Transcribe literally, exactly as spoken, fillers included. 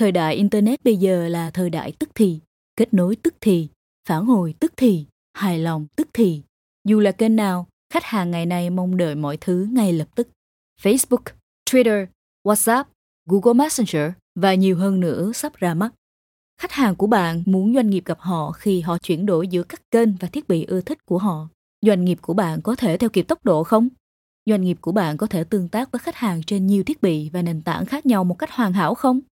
Thời đại Internet bây giờ là thời đại tức thì, kết nối tức thì, phản hồi tức thì, hài lòng tức thì. Dù là kênh nào, khách hàng ngày nay mong đợi mọi thứ ngay lập tức. Facebook, Twitter, WhatsApp, Google Messenger và nhiều hơn nữa sắp ra mắt. Khách hàng của bạn muốn doanh nghiệp gặp họ khi họ chuyển đổi giữa các kênh và thiết bị ưa thích của họ. Doanh nghiệp của bạn có thể theo kịp tốc độ không? Doanh nghiệp của bạn có thể tương tác với khách hàng trên nhiều thiết bị và nền tảng khác nhau một cách hoàn hảo không?